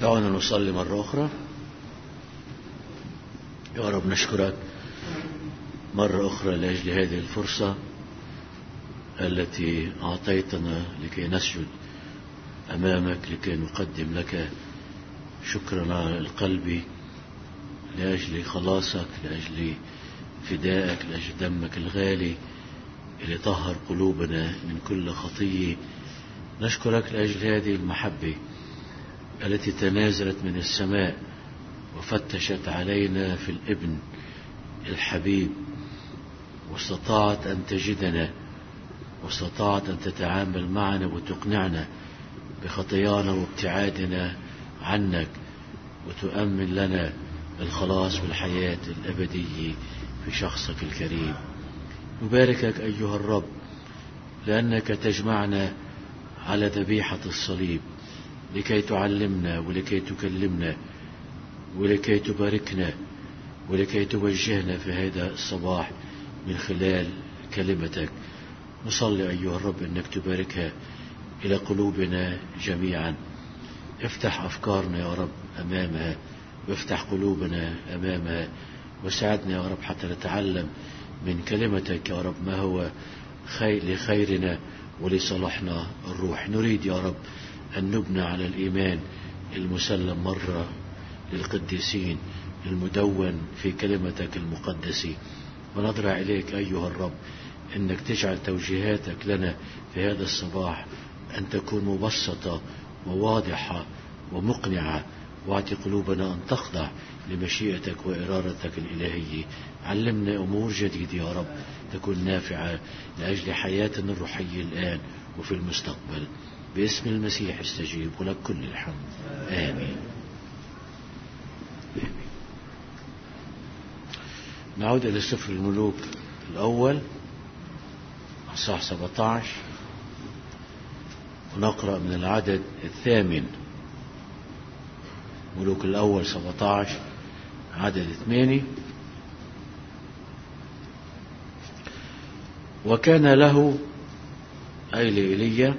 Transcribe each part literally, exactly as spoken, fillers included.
دعونا نصلي مرة أخرى. يا رب نشكرك مرة أخرى لأجل هذه الفرصة التي أعطيتنا لكي نسجد أمامك، لكي نقدم لك شكرنا القلبي لأجل خلاصك، لأجل فدائك، لأجل دمك الغالي اللي طهر قلوبنا من كل خطية. نشكرك لأجل هذه المحبة التي تنازلت من السماء وفتشت علينا في الابن الحبيب، واستطاعت أن تجدنا، واستطاعت أن تتعامل معنا وتقنعنا بخطايانا وابتعادنا عنك، وتؤمن لنا الخلاص والحياة الأبدية في شخصك الكريم. نباركك أيها الرب لأنك تجمعنا على ذبيحة الصليب لكي تعلمنا ولكي تكلمنا ولكي تباركنا ولكي توجهنا في هذا الصباح من خلال كلمتك. نصلي أيها الرب أنك تباركها إلى قلوبنا جميعا. افتح أفكارنا يا رب أمامها، وافتح قلوبنا أمامها، وساعدنا يا رب حتى نتعلم من كلمتك يا رب ما هو خير لخيرنا ولصلاحنا الروح. نريد يا رب أن نبنى على الإيمان المسلم مرة للقديسين المدون في كلمتك المقدسة، ونضرع إليك أيها الرب أنك تجعل توجيهاتك لنا في هذا الصباح أن تكون مبسطة وواضحة ومقنعة، واعطي قلوبنا أن تخضع لمشيئتك وإرادتك الإلهية. علمنا أمور جديدة يا رب تكون نافعة لأجل حياتنا الروحية الآن وفي المستقبل. باسم المسيح استجيب، ولك كل الحمد. آمين. آمين. نعود إلى سفر الملوك الأول أصحاح سبعة عشر، ونقرأ من العدد الثامن. ملوك الأول سبعة عشر عدد ثمانية. وكان له أي لإيليا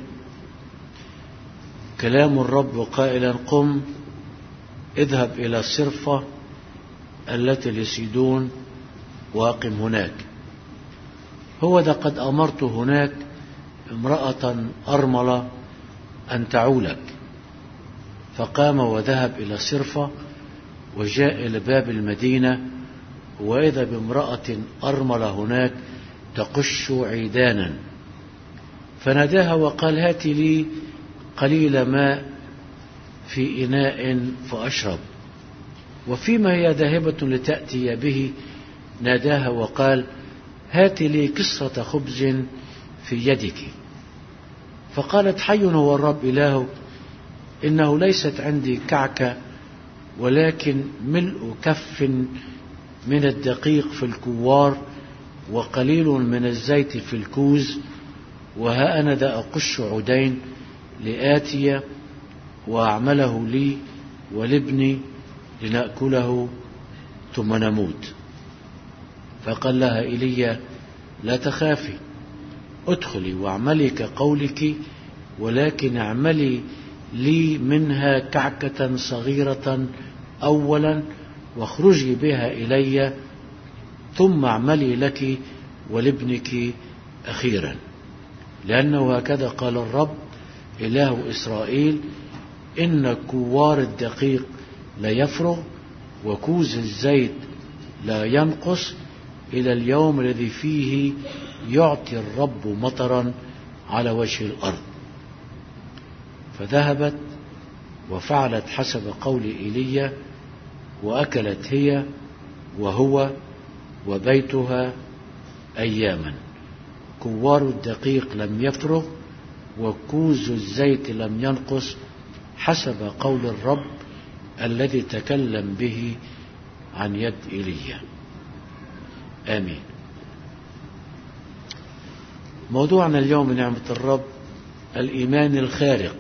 كلام الرب قائلا: قم اذهب إلى الصرفة التي لسيدون واقم هناك، هو ذا قد أمرت هناك امرأة أرملة أن تعولك. فقام وذهب إلى الصرفة وجاء إلى باب المدينة، وإذا بامرأة أرملة هناك تقش عيدانا، فناداها وقال: هات لي قليل ماء في إناء فأشرب. وفيما هي ذاهبة لتأتي به ناداها وقال: هات لي كسرة خبز في يدك. فقالت: حي هو الرب إلهك، إنه ليست عندي كعكة، ولكن ملء كف من الدقيق في الكوار وقليل من الزيت في الكوز، وها أنا ذا أقش عودين لآتي وأعمله لي ولابني لنأكله ثم نموت. فقال لها إيليا: لا تخافي، ادخلي واعملي كقولك، ولكن اعملي لي منها كعكة صغيرة أولا واخرجي بها إلي، ثم اعملي لك ولابنك أخيرا. لأنه هكذا قال الرب إله إسرائيل: إن كوار الدقيق لا يفرغ وكوز الزيت لا ينقص إلى اليوم الذي فيه يعطي الرب مطرا على وجه الأرض. فذهبت وفعلت حسب قول إيليا، وأكلت هي وهو وبيتها أياما. كوار الدقيق لم يفرغ وكوز الزيت لم ينقص، حسب قول الرب الذي تكلم به عن يد إيليا. آمين. موضوعنا اليوم بنعمة الرب الإيمان الخارق.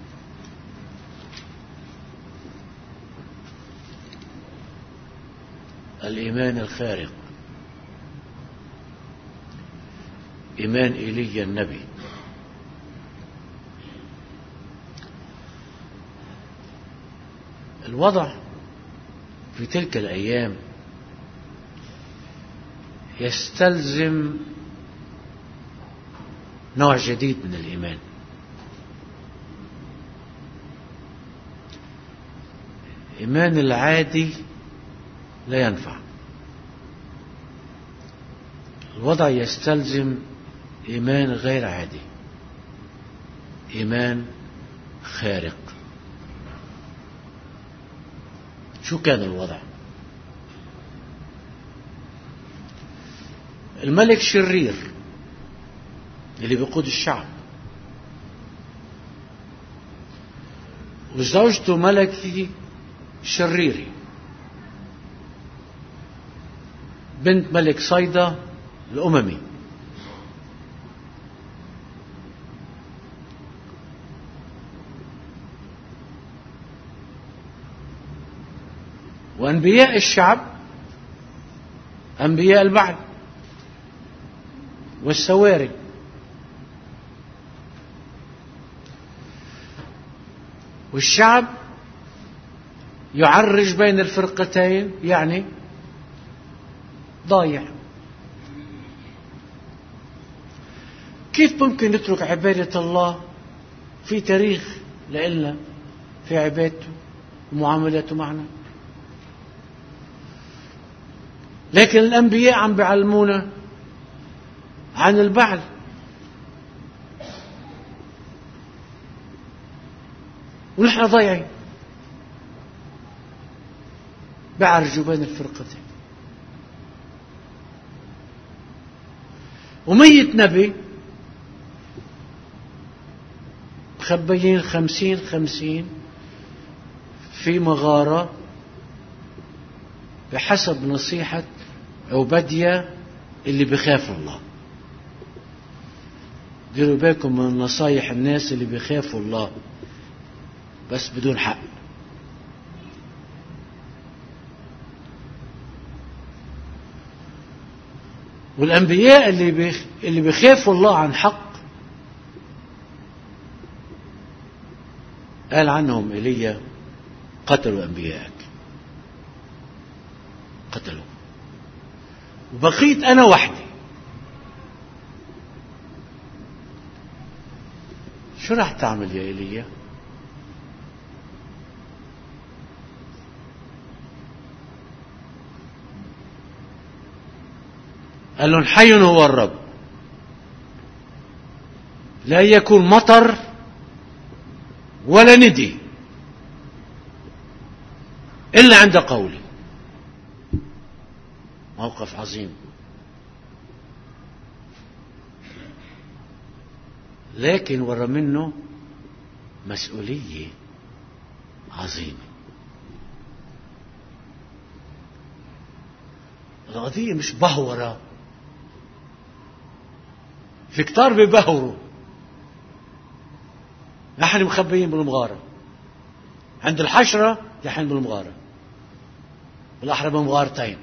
الإيمان الخارق، إيمان إيليا النبي. الوضع في تلك الأيام يستلزم نوع جديد من الإيمان. الإيمان العادي لا ينفع. الوضع يستلزم إيمان غير عادي، إيمان خارق. شو كان الوضع؟ الملك شرير اللي بيقود الشعب، وزوجته ملكي شريري، بنت ملك صيدا الأممي. وأنبياء الشعب أنبياء البعل والسواري. والشعب يعرج بين الفرقتين، يعني ضايع. كيف ممكن نترك عبادة الله في تاريخ لإلنا في عبادته ومعاملاته معنا؟ لكن الأنبياء عم بيعلمونا عن البعل. ونحن ضايعين بعرجوا بين الفرقتين. ومية نبي مخبيين خمسين خمسين في مغارة بحسب نصيحة عبدية اللي بخاف الله. ديروا بالكم من نصايح الناس اللي بيخافوا الله بس بدون حق. والأنبياء اللي بيخ... اللي بيخافوا الله عن حق قال عنهم إيليا: قتلوا أنبياءك، قتلوا، وبقيت أنا وحدي. شو راح تعمل يا إيليا؟ قال لهم: حي هو الرب، لا يكون مطر ولا ندي إلا عند قولي. موقف عظيم، لكن ورا منه مسؤولية عظيمة. القضية مش بهورة. في كتار بيبهوروا، نحن مخبيين بالمغارة، عند الحشرة نحن بالمغارة، بالأحرى بمغارتين،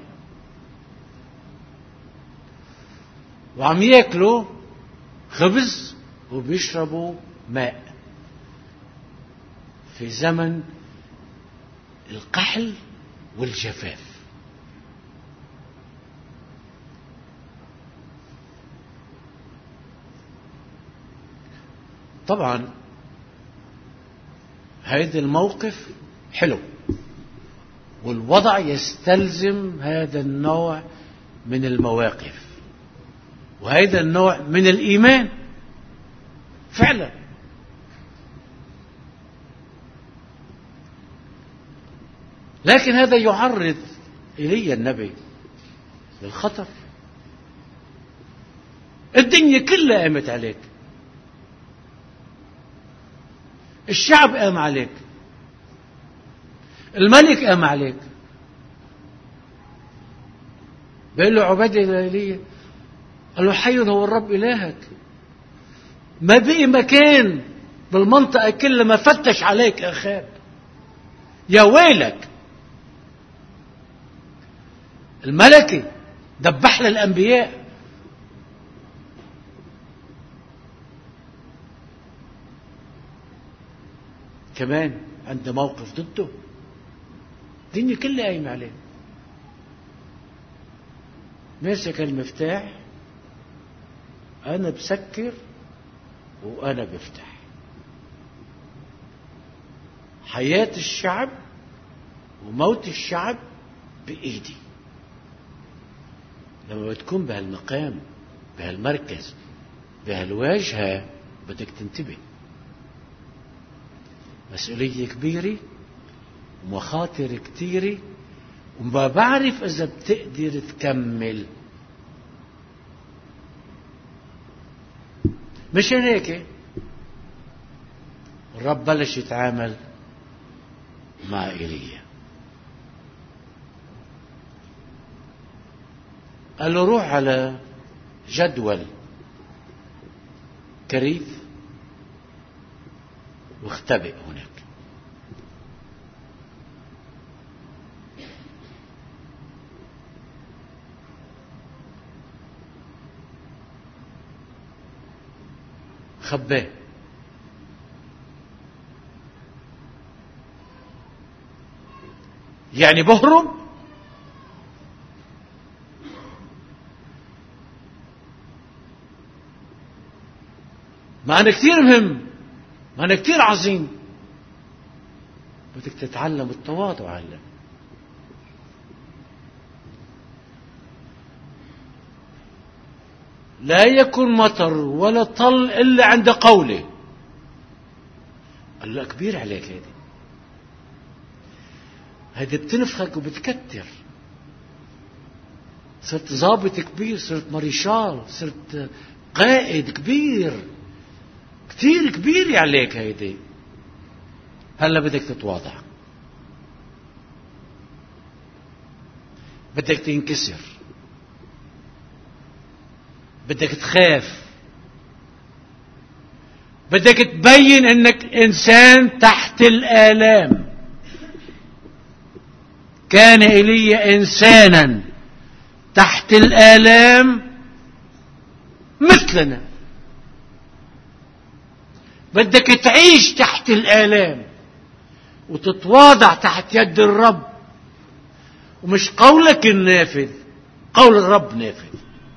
وعم ياكلوا خبز وبيشربوا ماء في زمن القحل والجفاف. طبعا هذا الموقف حلو، والوضع يستلزم هذا النوع من المواقف وهذا النوع من الإيمان فعلا. لكن هذا يعرض إيليا النبي للخطر. الدنيا كلها قامت عليك، الشعب قام عليك، الملك قام عليك. بيقول له عبادة إيليا، قال له: حي هو الرب إلهك، ما بقي مكان بالمنطقة كلها ما فتش عليك أخاب، يا ويلك. الملكي دبح للأنبياء، كمان عنده موقف ضده. الدنيا كلها قايمة عليه. ماسك المفتاح، أنا بسكر وأنا بفتح. حياة الشعب وموت الشعب بإيدي. لما بتكون بهالمقام بهالمركز بهالواجهة بدك تنتبه. مسؤولية كبيرة ومخاطر كتيرة، وما بعرف إذا بتقدر تكمل. مشان هيك الرب بلش يتعامل مع إيليا. قال له روح على جدول كريف واختبئ هناك. خباه. يعني بهرب؟ ما أنا كثير مهم، ما أنا كثير عظيم. بدك تتعلم التواضع. علم لا يكون مطر ولا طل إلا عند قوله. قال له كبير عليك هذه، هذه بتنفخك وبتكتر. صرت ضابط كبير، صرت مريشال، صرت قائد كبير، كتير كبير عليك هيدي. هلا بدك تتواضع، بدك تنكسر، بدك تخاف، بدك تبين انك انسان تحت الآلام. كان إيليا انسانا تحت الآلام مثلنا. بدك تعيش تحت الآلام وتتواضع تحت يد الرب، ومش قولك النافذ، قول الرب نافذ.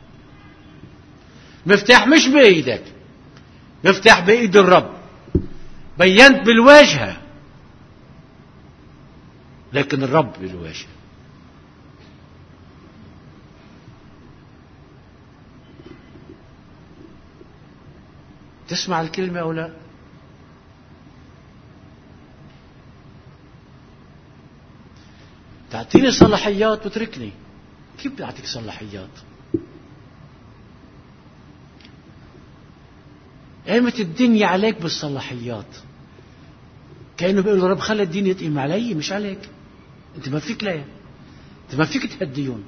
مفتاح مش بإيدك، مفتاح بإيد الرب. بينت بالواجهة، لكن الرب بالواجهة. تسمع الكلمة أو لا؟ تعطيني صلاحيات وتركني. كيف بدي أعطيك صلاحيات؟ قامت الدنيا عليك بالصلاحيات. كأنه بيقولوا رب خلي الدنيا تقيم علي مش عليك. أنت ما فيك ليه، أنت ما فيك تهديون.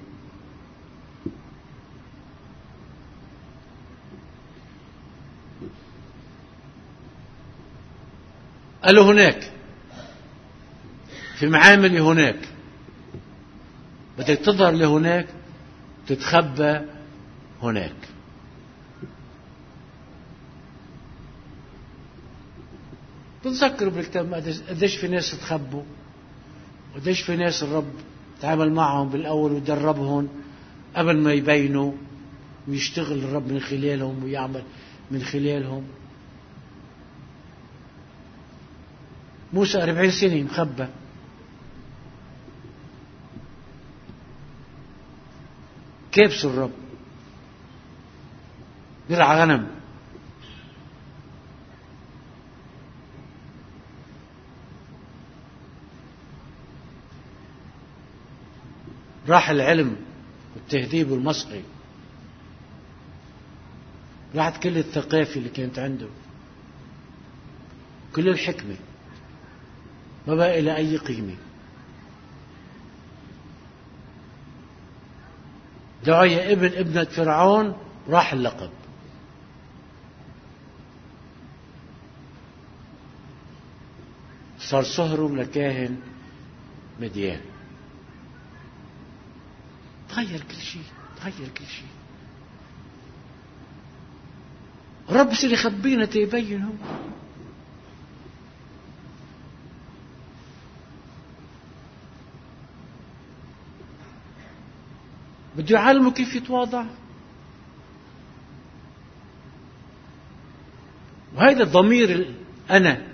قالوا هناك في معامل هناك، بدك تظهر لهناك تتخبى هناك. بتذكروا بالكتاب قديش في ناس تخبوا، وقديش في ناس الرب تعامل معهم بالأول ودربهم قبل ما يبينوا، ويشتغل الرب من خلالهم ويعمل من خلالهم. موسى أربعين سنة مخبى، كابس الرب بيرعى غنم. راح العلم والتهذيب والمسقي، راحت كل الثقافة اللي كانت عنده، كل الحكمة، ما بقى إلى أي قيمة. دعي ابن ابنة فرعون، راح اللقب. صار صهره لكاهن مديان. تغير كل شيء، تغير كل شيء. رب بصير يخبينا تيبينه. بده يعلمه كيف يتواضع. وهذا الضمير أنا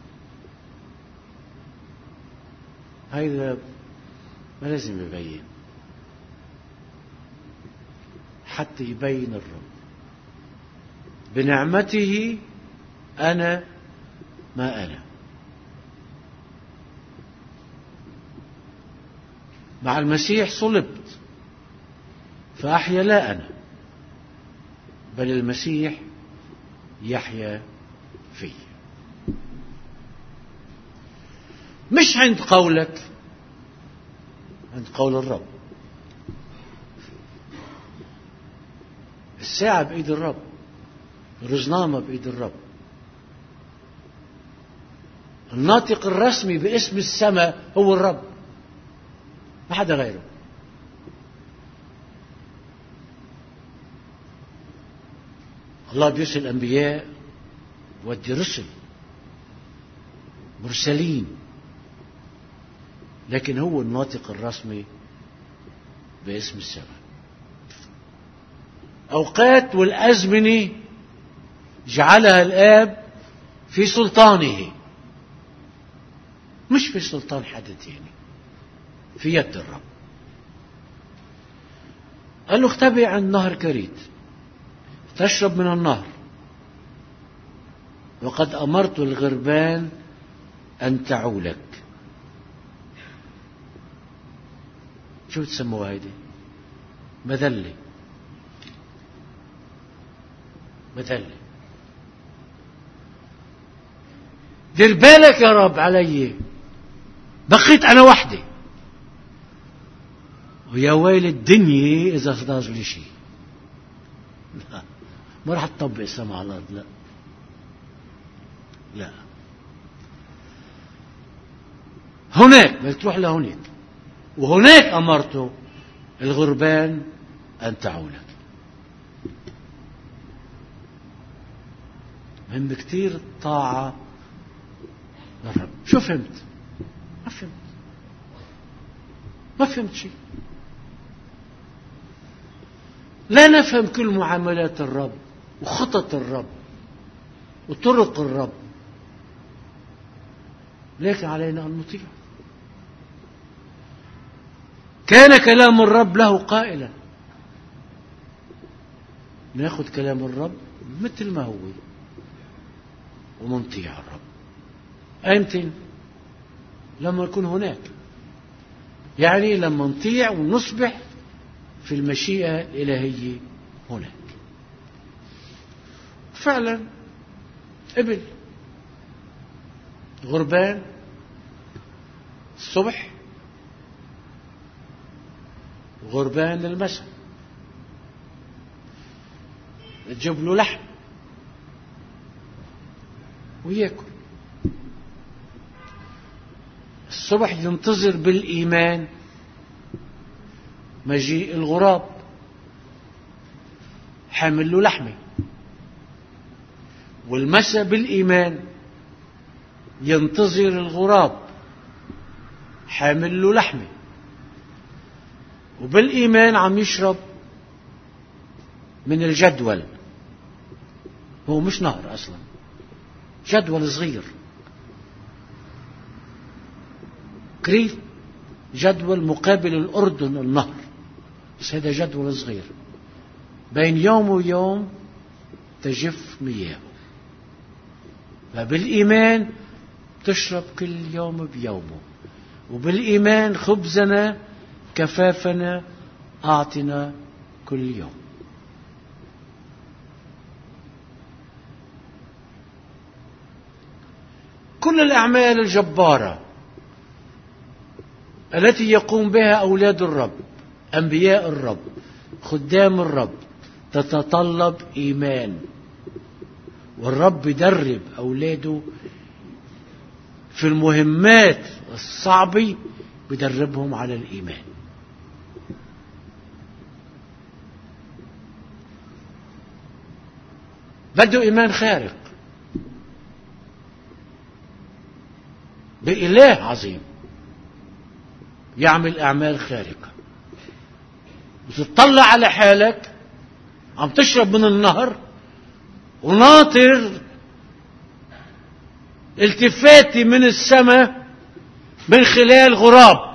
هذا ما لازم يبين، حتى يبين الرب بنعمته أنا ما أنا. مع المسيح صلبت فأحيا لا أنا بل المسيح يحيا في. مش عند قولك، عند قول الرب. الساعة بإيد الرب، الرزنامة بإيد الرب، الناطق الرسمي باسم السماء هو الرب، ما حدا غيره. الله بيرسل أنبياء ودي رسل مرسلين، لكن هو الناطق الرسمي باسم السماء. أوقات والأزمنة جعلها الآب في سلطانه، مش في سلطان حد تاني، في يد الرب. قال له اختبئ عند نهر كريت تشرب من النهر، وقد أمرت الغربان أن تعولك. شو تسموها هيدي؟ مذلة. مذلة. دير بالك يا رب علي، بقيت أنا وحدي، ويا ويل الدنيا إذا صدر لي شيء. لا، ما راح تطبق السماء على الأرض. لا لا، هناك بدك تروح لهناك، وهناك أمرته الغربان أن تعولك. مهم كتير الطاعة للرب. شو فهمت؟ ما فهمت، ما فهمت شيء. لا نفهم كل معاملات الرب وخطط الرب وطرق الرب، لكن علينا أن نطيع. كان كلام الرب له قائلا، ناخذ كلام الرب مثل ما هو ومنطيع الرب. أيمتى؟ لما نكون هناك، يعني لما نطيع ونصبح في المشيئة الإلهية هناك. فعلا قبل غربان الصبح وغربان المساء، تجيب له لحم وياكل. الصبح ينتظر بالإيمان مجيء الغراب حامل له لحمه، والمساء بالإيمان ينتظر الغراب حامل له لحمه، وبالإيمان عم يشرب من الجدول. هو مش نهر أصلا، جدول صغير. كريت جدول مقابل الأردن النهر، بس هذا جدول صغير، بين يوم ويوم تجف مياهه. فبالإيمان تشرب كل يوم بيومه، وبالإيمان خبزنا كفافنا أعطنا كل يوم. كل الأعمال الجبارة التي يقوم بها أولاد الرب، أنبياء الرب، خدام الرب، تتطلب إيمان. والرب يدرب أولاده في المهمات الصعبة، بدربهم على الإيمان. بده إيمان خارق بإله عظيم يعمل أعمال خارقة. وتطلع على حالك عم تشرب من النهر وناطر التفاتي من السماء من خلال غراب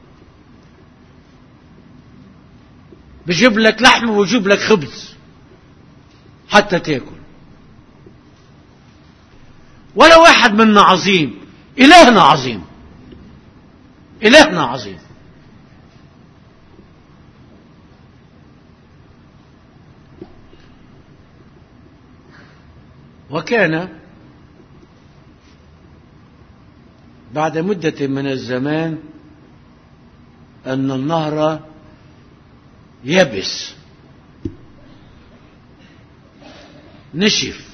بجيب لك لحم ويجيب لك خبز حتى تاكل. ولا واحد منا عظيم، إلهنا عظيم، إلهنا عظيم. وكان بعد مدة من الزمان أن النهر يبس، نشف،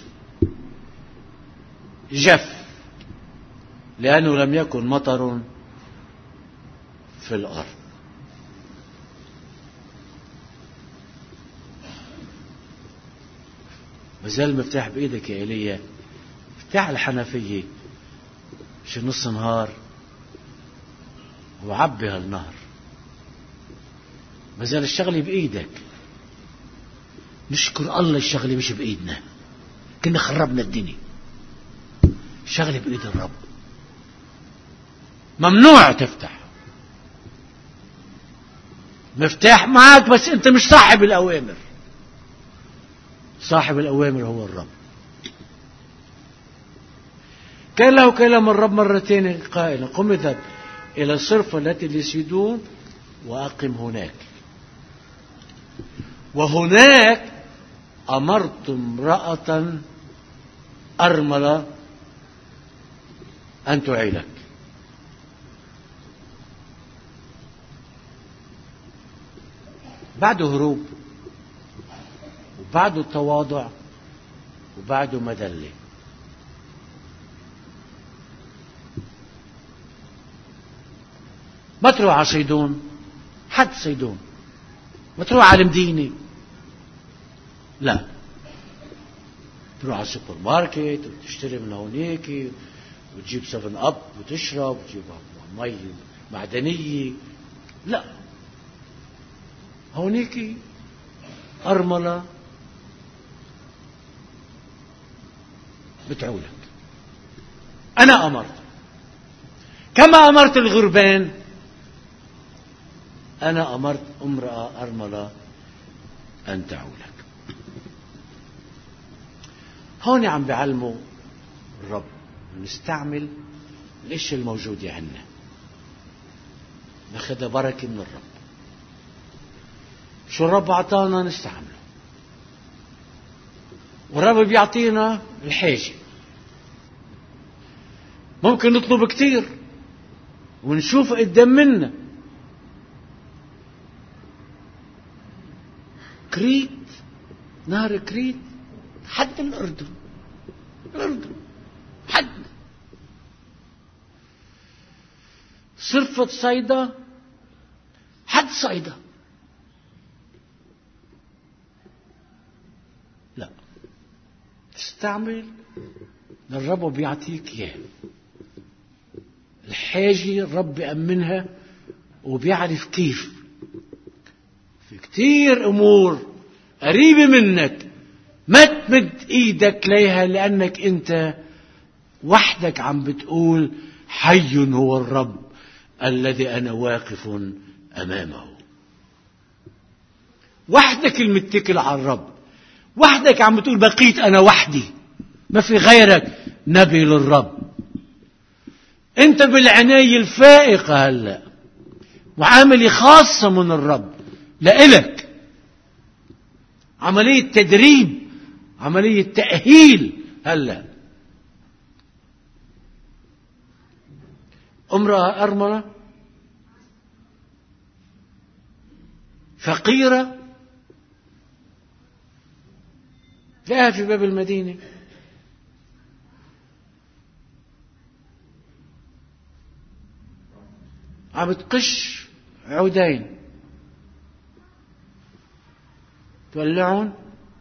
جف، لأنه لم يكن مطر في الأرض. مازال المفتاح بإيدك يا إيليا، افتح الحنفية شي نص نهار وعبي هالنهر. مازال الشغلة بإيدك. نشكر الله الشغلة مش بإيدنا، كنا خربنا الدنيا. الشغلة بإيد الرب. ممنوع تفتح. مفتاح معك بس أنت مش صاحب الأوامر. صاحب الأوامر هو الرب. كان له كلام الرب مرتين قائلا: قم اذهب إلى الصرفة التي لسيدون وأقم هناك، وهناك أمرت امرأة أرملة أن تعينك. بعده هروب، وبعده تواضع، وبعده مذلة. ما تروح على صيدون، حد صيدون، ما تروح على المدينة، لا، تروح على السوبر ماركت وتشتري من هونيك وتجيب سفن أب وتشرب وتجيب مي معدنية. لا، هونيك أرملة بتعولك. أنا أمرت كما أمرت الغربان، أنا أمرت امرأة أرملة أن تعولك. هون عم بعلموا الرب نستعمل الاشي الموجود عندنا، ناخذ بركة من الرب. شو الرب أعطانا نستعمله، والرب بيعطينا الحاجة. ممكن نطلب كتير ونشوف قدام منا. كريت، نهر كريت حد الأردن، الأردن حد. صرفة صيدا حد صيدا. لا، تستعمل الرب بيعطيك اياه. الحاجة الرب بيأمنها وبيعرف كيف. في كتير امور قريبة منك ما تمد ايدك ليها، لانك انت وحدك عم بتقول: حي هو الرب الذي انا واقف امامه. وحدك المتكل على الرب، وحدك عم بتقول: بقيت انا وحدي، ما في غيرك نبي للرب. انت بالعناية الفائقة هلا، وعاملة خاصة من الرب لإلك، عملية تدريب، عملية تأهيل هلا. امرأة أرملة فقيرة جاءها في باب المدينة، عم تقش عودين تولعون،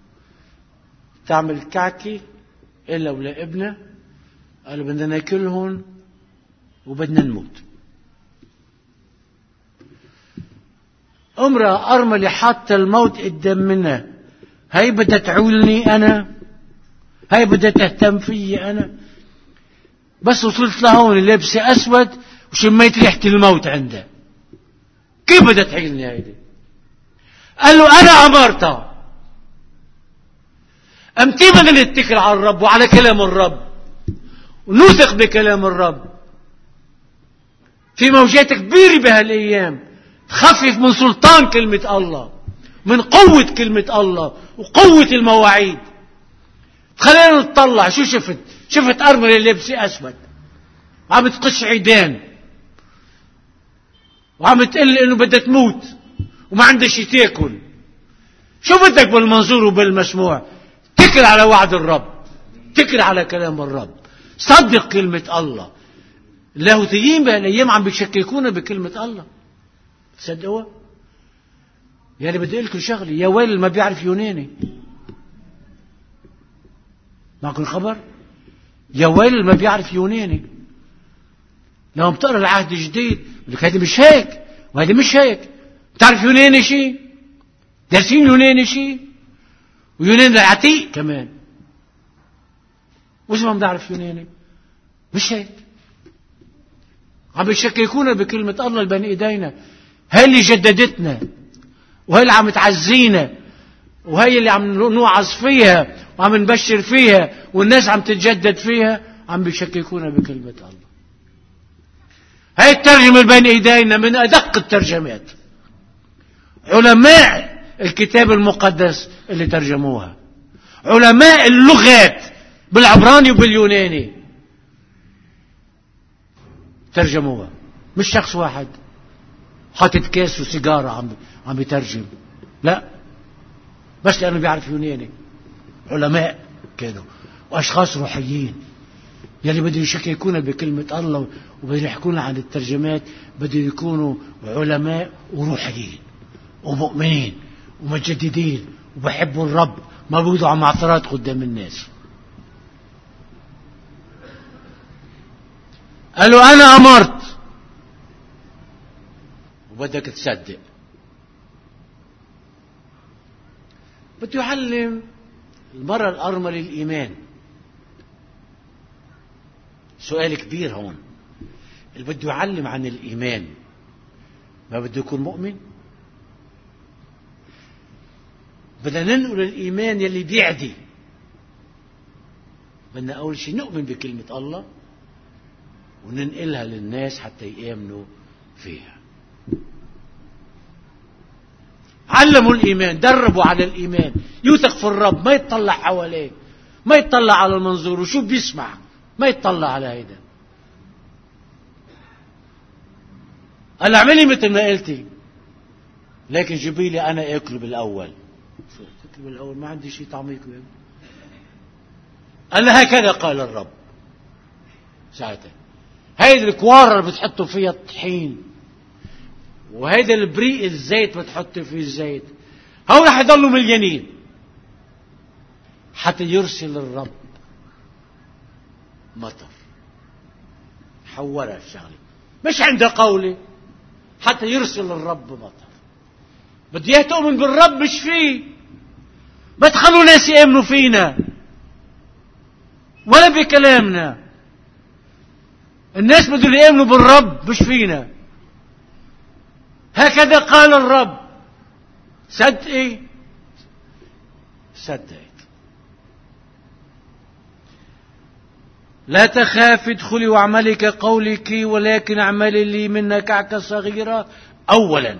تعمل كعكة إلا ولا ابنه، قالوا بدنا ناكلهم وبدنا نموت. امرأة أرملة حاطة الموت قدام منها، هي بدها تعولني أنا؟ هي بدها تهتم فيي أنا؟ بس وصلت لهون لابسة أسود وشميت ريحة الموت عندها، كيف بدها تعيلني هيدي؟ قال له أنا أمرتها. أمتى بدنا نتكل على الرب وعلى كلام الرب ونوثق بكلام الرب. في موجات كبيرة بهالأيام تخفف من سلطان كلمة الله، من قوة كلمة الله وقوة المواعيد. خلينا نطلع شو شفت. شفت أرملة لابسة أسود وعم تقش عيدان وعم تقول إنه بدها تموت وما عندها شي تاكل. شو بدك بالمنظور وبالمسموع؟ تكل على وعد الرب، تكل على كلام الرب، صدق كلمة الله. اللاهوتيين بهالايام عم بيشككونا بكلمة الله، تصدقوا؟ يعني بدي اقول لكم شغله، يا ويل ما بيعرف يوناني. معكم خبر؟ يا ويل ما بيعرف يوناني. لو بتقرا العهد الجديد بقول لك هذه مش هيك وهذه مش هيك. بتعرف يوناني شيء؟ دارسين يوناني شيء؟ ويوناني العتيق كمان. وش ما بنعرف يوناني؟ مش هيك. عم بيشككونا بكلمة الله البني ايدينا. هي اللي جددتنا وهي اللي عم تعزينا وهي اللي عم نوعظ فيها وعم نبشر فيها والناس عم تتجدد فيها. عم بيشككونا بكلمة الله. هاي الترجمة البين ايدينا من ادق الترجمات. علماء الكتاب المقدس اللي ترجموها، علماء اللغات بالعبراني وباليوناني ترجموها، مش شخص واحد حاطط كاس وسيجارة عم عم بيترجم، لا، بس لأنه بيعرف يوناني. علماء كانوا وأشخاص روحيين يلي بدهم يشككونا بكلمة الله وبدهم يحكونا عن الترجمات، بدهم يكونوا علماء وروحيين ومؤمنين ومجددين وبحبوا الرب، ما بيوضعوا معثرات قدام الناس. قالوا أنا أمرت وبدك تصدق. بده يعلم المرأة الأرملة الإيمان. سؤال كبير هون، اللي بده يعلم عن الإيمان ما بده يكون مؤمن؟ بدنا ننقل الإيمان يلي بيعدي. بدنا أول شيء نؤمن بكلمة الله وننقلها للناس حتى يآمنوا فيها. علموا الإيمان، دربوا على الإيمان، يوثق في الرب، ما يتطلع حواليه، ما يتطلع على المنظور وشو بيسمع، ما يتطلع على هيدا. قال اعملي مثل ما قلتي، لكن جيبي لي أنا أكل بالأول. أكل بالأول ما عندي شيء طعميكم. قال هكذا قال الرب. ساعتها هيدي الكوارة اللي بتحطوا فيها الطحين وهيدا البريق الزيت بتحط فيه الزيت، هون رح يضلوا مليانين حتى يرسل الرب مطر. حورها الشغله، مش عند قولي، حتى يرسل الرب مطر. بدي اياها تؤمن بالرب مش فيه. ما تخلوا ناس يؤمنوا فينا ولا بكلامنا. الناس بدهم يؤمنوا بالرب مش فينا. هكذا قال الرب. صدقي؟ صدقت. لا تخاف ادخلي واعملي كقولك ولكن اعملي لي منها كعكة صغيرة أولا.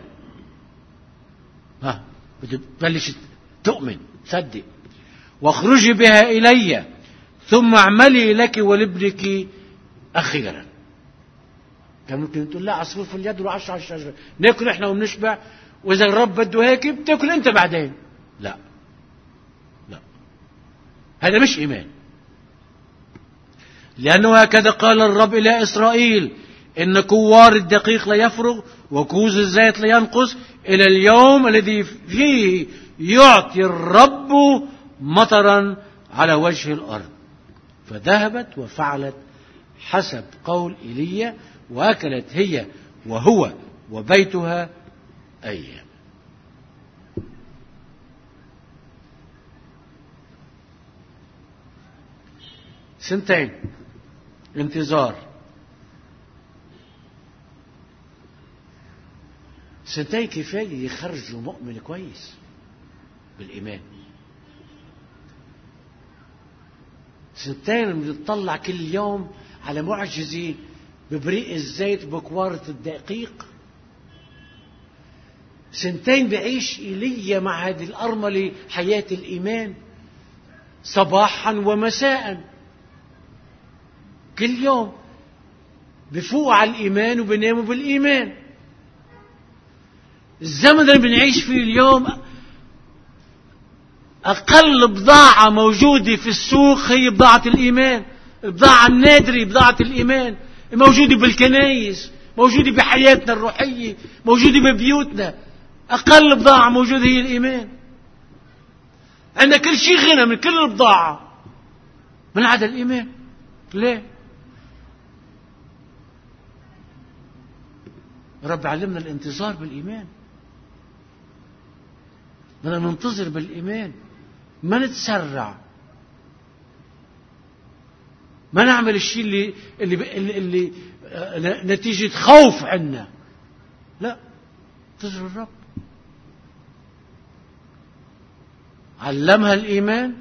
ها بتبلش تؤمن، صدق، واخرجي بها إلي ثم اعملي لك ولابنك أخيرا. كان ممكن تقول لا، عصفور في اليد وعش على الشجرة، ناكل احنا وبنشبع، وإذا الرب بده هيك بتاكل أنت بعدين. لا لا، هذا مش إيمان. لأنه هكذا قال الرب إلى إسرائيل: إن كوار الدقيق لا يفرغ وكوز الزيت لا ينقص إلى اليوم الذي فيه يعطي الرب مطرا على وجه الأرض. فذهبت وفعلت حسب قول إيليا، وأكلت هي وهو وبيتها أيام. سنتين انتظار. سنتين كفاية يخرجوا مؤمن كويس بالإيمان. سنتين بنطلع كل يوم على معجزة ببريق الزيت بكوارة الدقيق. سنتين بعيش إيليا مع هذه الأرملة حياة الإيمان صباحا ومساء، كل يوم بفوق على الإيمان وبناموا بالإيمان. الزمن اللي بنعيش فيه اليوم أقل بضاعة موجودة في السوق هي بضاعة الإيمان، البضاعة النادرة بضاعة الإيمان، موجودة بالكنايس، موجودة بحياتنا الروحية، موجودة ببيوتنا. أقل بضاعة موجودة هي الإيمان. عندنا كل شيء غنى من كل البضاعة من عدا الإيمان. ليه؟ رب علمنا الانتظار بالإيمان. بدنا ننتظر بالإيمان، ما نتسرع، ما نعمل الشيء اللي اللي اللي, اللي نتيجة خوف عنا. لا، انتظر الرب. علمها الإيمان.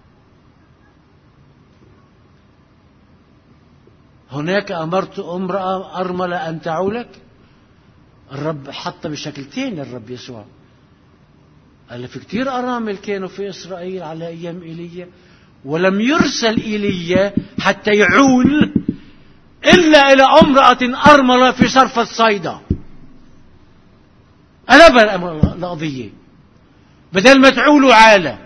هناك أمرت امرأة أرملة أن تعولك. الرب حط بشكلتين الرب يسوع. قال في كتير أرامل كانوا في إسرائيل على أيام إيليا، ولم يرسل إيليا حتى يعول إلا إلى امرأة أرملة في صرفة صيدا. قلب القضية، بدل ما تعولوا عالة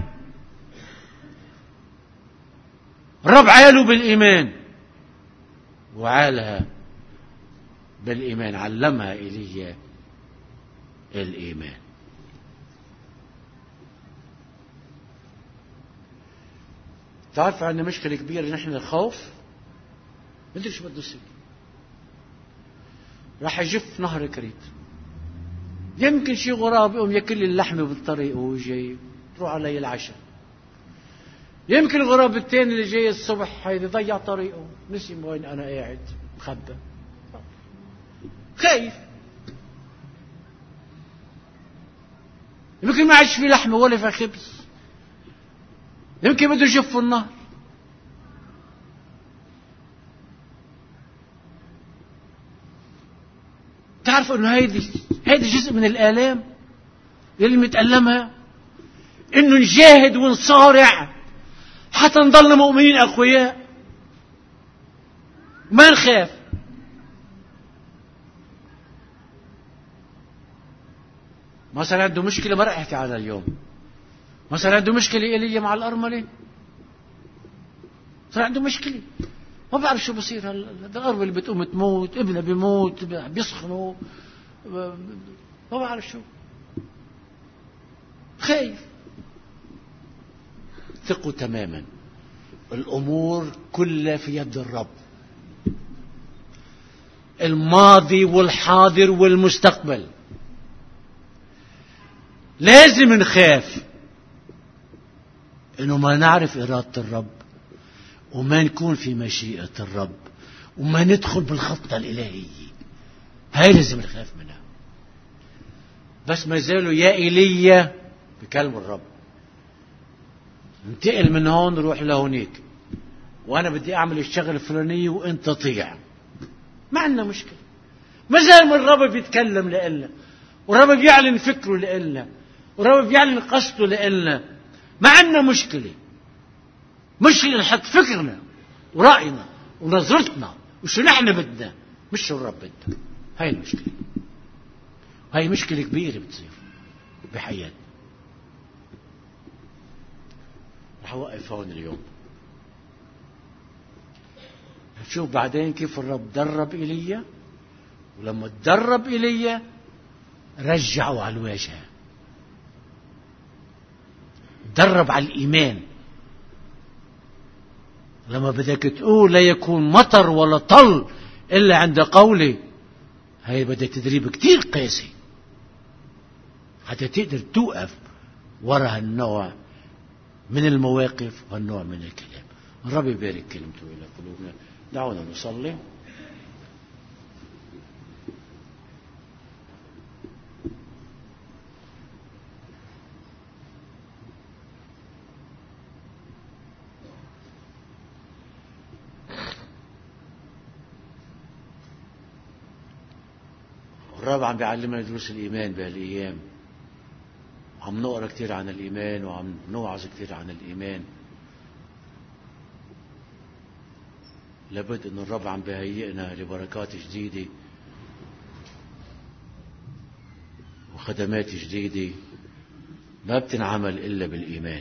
الرب عالوا بالإيمان، وعالها بالإيمان. علمها إيليا الإيمان. تعرف عندنا مشكلة كبيرة نحن الخوف. مدري شو بده يصير. راح يجف نهر كريت، يمكن شي غراب يقوم ياكل اللحمة بالطريق وهو جاي تروح علي العشاء. يمكن الغراب الثاني اللي جاي الصبح هيدا ضيع طريقه، نسي وين أنا قاعد مخبى، خايف. يمكن ما عادش في لحمة ولا في خبز، يمكن بده يجف النهر. تعرفوا انه هيدي هيدي جزء من الآلام اللي متألمها، انه نجاهد ونصارع حتى نضل مؤمنين أقوياء، ما نخاف. ما صار عنده مشكلة، ما رح احكي عنها اليوم. ما صار عنده مشكلة إيليا مع الأرملة، صار عنده مشكلة. ما بعرف شو بصير. الأرملة اللي بتقوم تموت، ابنها بيموت، بيسخنوا، ما بعرف شو، خايف. ثقوا تماما، الأمور كلها في يد الرب، الماضي والحاضر والمستقبل. لازم نخاف انه ما نعرف إرادة الرب، وما نكون في مشيئة الرب، وما ندخل بالخطة الإلهية. هاي لازم نخاف منها. بس ما زالوا يا إيليا بكلم الرب، انتقل من هون روح لهونيك، وانا بدي اعمل الشغل الفلانية وانت طيع. ما عندنا مشكلة. ما زال من الرب بيتكلم لإلنا، والرب بيعلن فكره لإلنا، والرب بيعلن قصده لإلنا. ما عندنا مشكلة. مشكلة نحط فكرنا ورأينا ونظرتنا وشو نحن بدنا، مش شو الرب بده. هاي المشكلة. هاي مشكلة كبيرة بتصير بحياتنا. رح أوقف هون اليوم. نشوف بعدين كيف الرب درب إيليا، ولما تدرب إيليا رجعوا على الواجهة. درب على الإيمان. لما بدك تقول لا يكون مطر ولا طل إلا عند قولي، هاي بدها تدريب كتير قاسي حتى تقدر توقف وراء هالنوع من المواقف وهالنوع من الكلام. الرب يبارك كلمته إلى قلوبنا. دعونا نصلي. الرب عم بيعلمنا دروس الإيمان بهالأيام، عم نقرأ كتير عن الإيمان وعم نوعظ كتير عن الإيمان. لابد أن الرب عم بيهيئنا لبركات جديدة وخدمات جديدة ما بتنعمل إلا بالإيمان.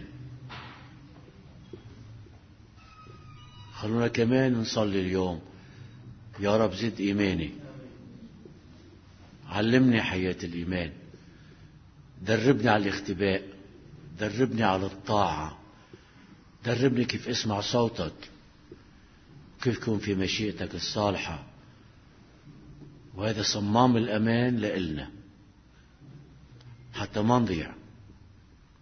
خلونا كمان نصلي اليوم: يا رب زد إيماني، علمني حياة الإيمان، دربني على الاختباء، دربني على الطاعة، دربني كيف اسمع صوتك، كيف يكون في مشيئتك الصالحة. وهذا صمام الأمان لإلنا حتى ما نضيع.